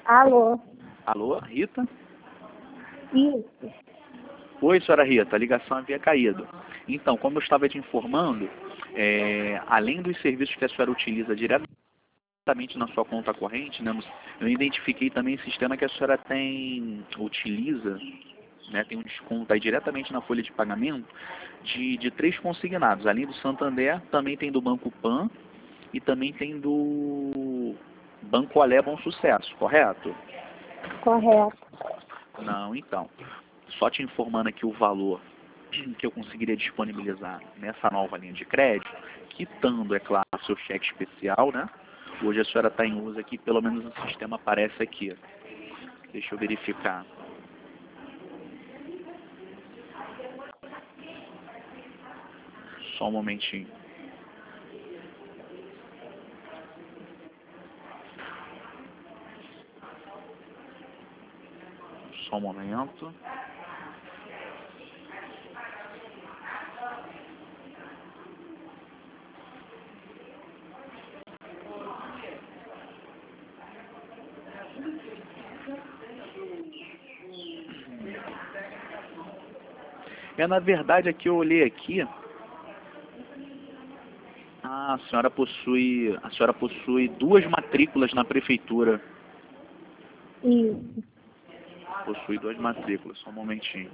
Alô? Alô, Rita? Isso. Oi, senhora Rita, a ligação havia caído. Então, como eu estava te informando, além dos serviços que a senhora utiliza diretamente na sua conta corrente, né, eu identifiquei também o sistema que a senhora utiliza, né, tem um desconto aí diretamente na folha de pagamento de 3 consignados. Além do Santander, também tem do Banco Pan e também tem do Banco Alé Bom Sucesso, correto? Correto. Não, então. Só te informando aqui o valor que eu conseguiria disponibilizar nessa nova linha de crédito, quitando, é claro, o seu cheque especial, né? Hoje a senhora está em uso aqui, pelo menos o sistema aparece aqui. Deixa eu verificar. Só um momentinho. Só um momento. Na verdade, aqui eu olhei aqui. A senhora possui 2 matrículas na prefeitura. Isso. Possui 2 matrículas, só um momentinho.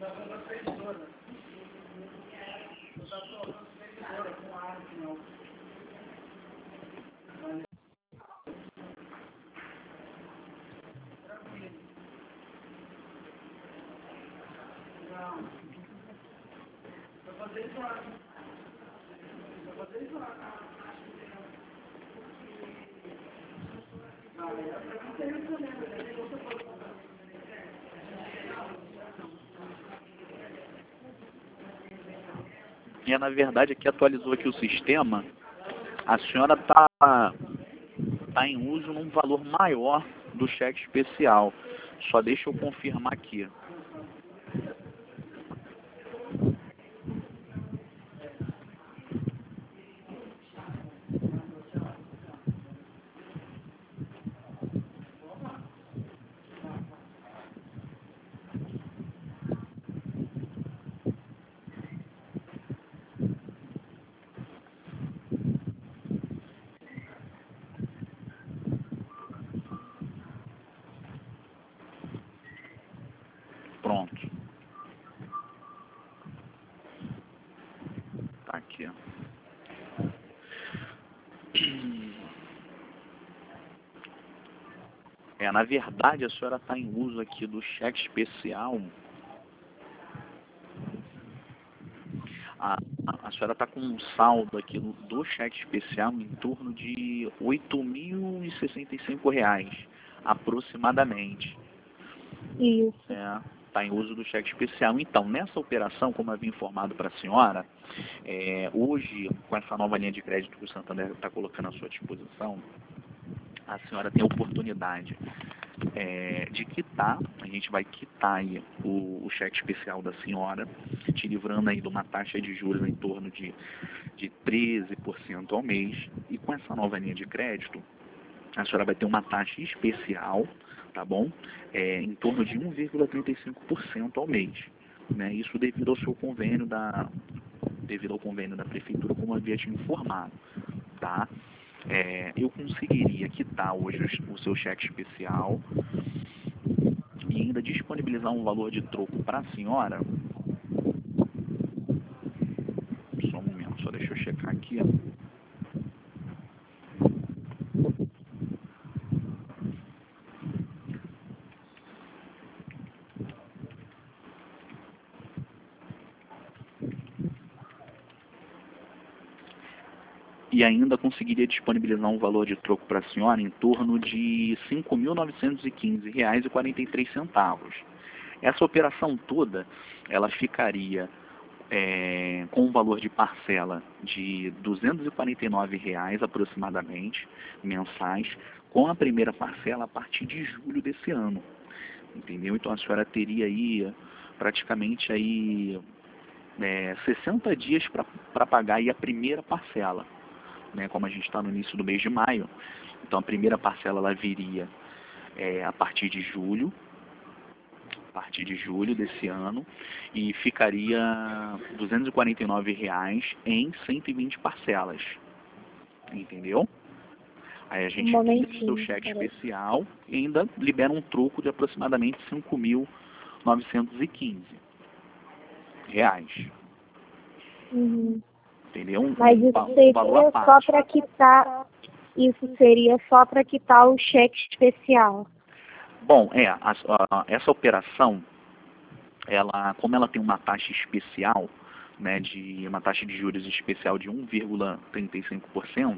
Na verdade, aqui atualizou aqui o sistema. A senhora tá em uso num valor maior do cheque especial. Só deixa eu confirmar aqui. Pronto. Tá aqui. Na verdade, a senhora está em uso aqui do cheque especial. A senhora está com um saldo aqui do cheque especial em torno de R$ 8.065, aproximadamente. Isso. Está em uso do cheque especial. Então, nessa operação, como eu havia informado para a senhora, hoje, com essa nova linha de crédito que o Santander está colocando à sua disposição, a senhora tem a oportunidade de quitar. A gente vai quitar aí o cheque especial da senhora, te livrando aí de uma taxa de juros em torno de 13% ao mês. E com essa nova linha de crédito, a senhora vai ter uma taxa especial, tá bom? Em torno de 1,35% ao mês. Né? Isso devido ao seu convênio devido ao convênio da prefeitura, como eu havia te informado, tá? Eu conseguiria quitar hoje o seu cheque especial e ainda disponibilizar um valor de troco para a senhora. Só um momento, só deixa eu checar aqui. E ainda conseguiria disponibilizar um valor de troco para a senhora em torno de R$ 5.915,43. Essa operação toda, ela ficaria com um valor de parcela de R$ 249 aproximadamente, mensais, com a primeira parcela a partir de julho desse ano. Entendeu? Então a senhora teria aí praticamente aí 60 dias para pagar aí a primeira parcela. Né, como a gente está no início do mês de maio, então a primeira parcela ela viria a partir de julho, desse ano, e ficaria R$ 249 em 120 parcelas, entendeu? Aí a gente quita o seu cheque especial e ainda libera um troco de aproximadamente R$ 5.915. Uhum. Entendeu? Mas isso valor seria só para quitar, isso seria só para quitar o cheque especial. Bom, essa operação, como ela tem uma taxa especial, né, de uma taxa de juros especial de 1,35%,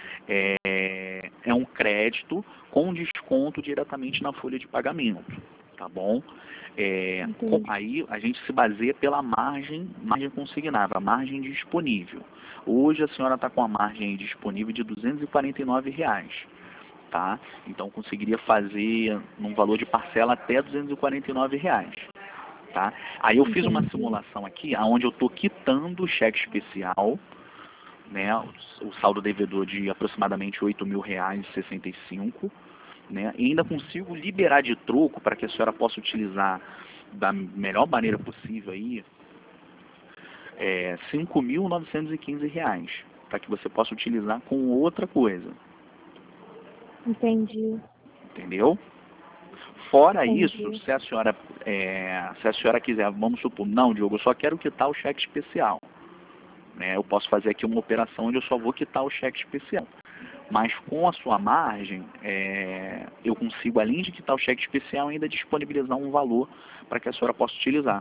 é um crédito com desconto diretamente na folha de pagamento, tá bom? Aí a gente se baseia pela margem consignada, a margem disponível. Hoje a senhora está com a margem disponível de R$ 249, tá? Então conseguiria fazer num valor de parcela até R$ 249. Tá? Aí eu fiz uma simulação aqui, onde eu estou quitando o cheque especial, né, o saldo devedor de aproximadamente R$ 8.065, né, e ainda consigo liberar de troco para que a senhora possa utilizar da melhor maneira possível aí, R$ 5.915, para que você possa utilizar com outra coisa. Entendi. Entendeu? Fora isso, se a senhora quiser, vamos supor, não, Diogo, eu só quero quitar o cheque especial. Né? Eu posso fazer aqui uma operação onde eu só vou quitar o cheque especial. Mas com a sua margem, eu consigo, além de quitar o cheque especial, ainda disponibilizar um valor para que a senhora possa utilizar.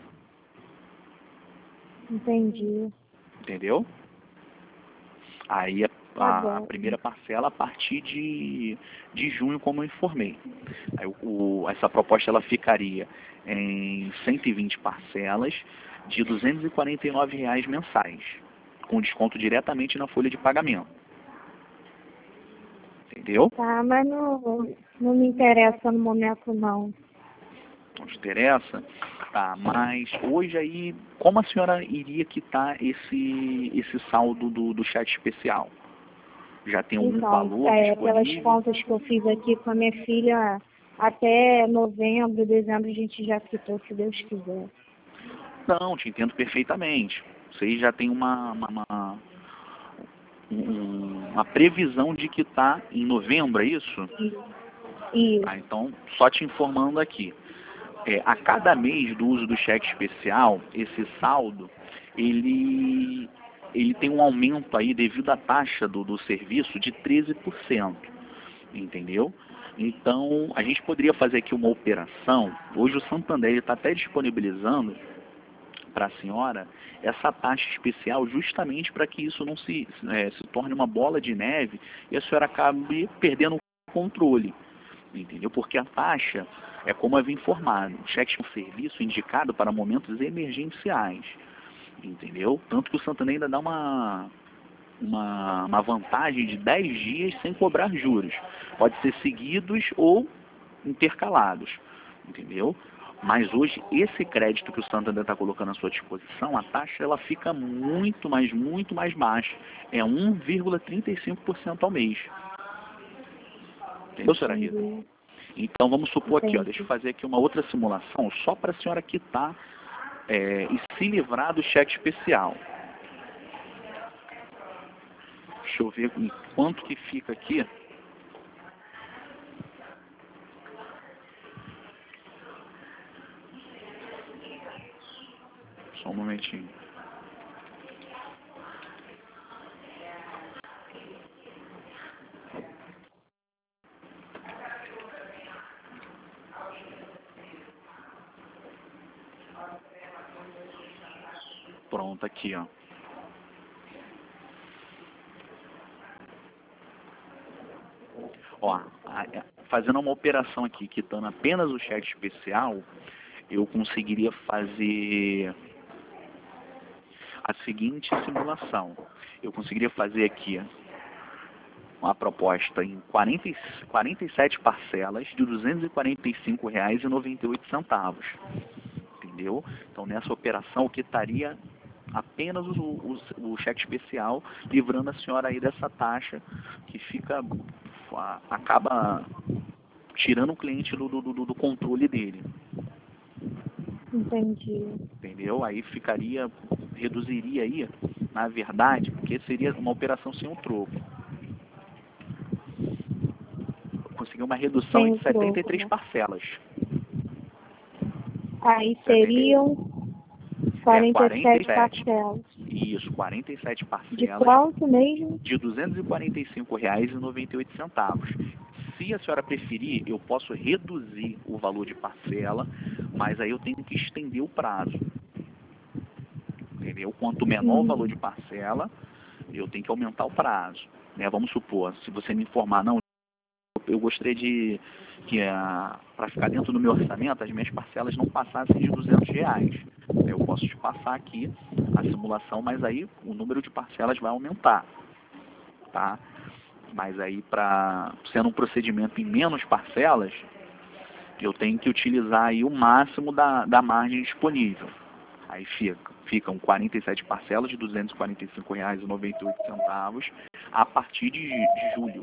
Entendi. Entendeu? Aí a primeira parcela a partir de junho, como eu informei. Aí, essa proposta ela ficaria em 120 parcelas de R$ 249 mensais, com desconto diretamente na folha de pagamento. Entendeu? Tá, mas não me interessa no momento não. Não te interessa? Tá, mas hoje aí, como a senhora iria quitar esse saldo do chat especial? Já tem algum valor disponível? Pelas contas que eu fiz aqui com a minha filha, até novembro, dezembro a gente já quitou, se Deus quiser. Não, te entendo perfeitamente. Você já tem uma previsão de quitar em novembro, é isso? Isso. Tá, então, só te informando aqui. A cada mês do uso do cheque especial, esse saldo, ele tem um aumento aí devido à taxa do serviço de 13%, entendeu? Então, a gente poderia fazer aqui uma operação, hoje o Santander está até disponibilizando para a senhora essa taxa especial justamente para que isso não se torne uma bola de neve e a senhora acabe perdendo o controle, entendeu? Porque a taxa é como havia informado, o cheque é um serviço indicado para momentos emergenciais, entendeu? Tanto que o Santander ainda dá uma vantagem de 10 dias sem cobrar juros. Pode ser seguidos ou intercalados, entendeu? Mas hoje, esse crédito que o Santander está colocando à sua disposição, a taxa ela fica muito mais baixa. É 1,35% ao mês. Entendeu, senhora Rita? Então, vamos supor aqui, deixa eu fazer aqui uma outra simulação, só para a senhora quitar e se livrar do cheque especial. Deixa eu ver quanto que fica aqui. Só um momentinho. Pronto, aqui, ó. Fazendo uma operação aqui, quitando apenas o cheque especial, eu conseguiria fazer a seguinte simulação. Eu conseguiria fazer aqui uma proposta em 47 parcelas de R$ 245,98. Entendeu? Então, nessa operação, eu quitaria apenas o cheque especial, livrando a senhora aí dessa taxa que acaba tirando o cliente do controle dele. Entendi. Entendeu? Aí reduziria aí, na verdade, porque seria uma operação sem o troco. Conseguiu uma redução Sem de o troco, 73 né? parcelas. Aí seriam 47 parcelas. Isso, 47 De parcelas quanto mesmo? de R$ 245,98. Se a senhora preferir, eu posso reduzir o valor de parcela, mas aí eu tenho que estender o prazo. Entendeu? Quanto menor o valor de parcela, eu tenho que aumentar o prazo. Né? Vamos supor, se você me informar, não, eu gostaria de que para ficar dentro do meu orçamento, as minhas parcelas não passassem de R$ 200. Eu posso te passar aqui a simulação, mas aí o número de parcelas vai aumentar. Tá? Mas aí, sendo um procedimento em menos parcelas, eu tenho que utilizar aí o máximo da margem disponível. Aí ficam 47 parcelas de R$ 245,98 a partir de julho.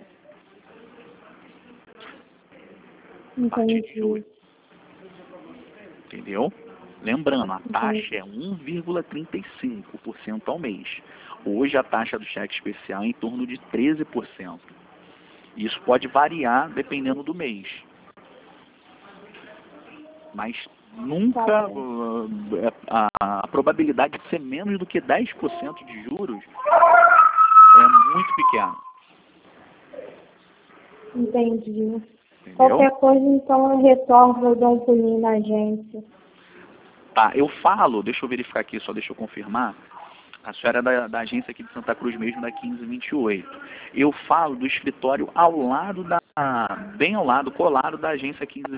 A partir de julho. Entendeu? Lembrando, a taxa é 1,35% ao mês. Hoje a taxa do cheque especial é em torno de 13%. Isso pode variar dependendo do mês. Mas nunca a probabilidade de ser menos do que 10% de juros é muito pequena. Entendi. Entendeu? Qualquer coisa, então, eu retorno, eu dou um pulinho na agência. Tá, deixa eu verificar aqui, só deixa eu confirmar. A senhora é da agência aqui de Santa Cruz mesmo, da 1528. Eu falo do escritório bem ao lado, colado da agência 1528.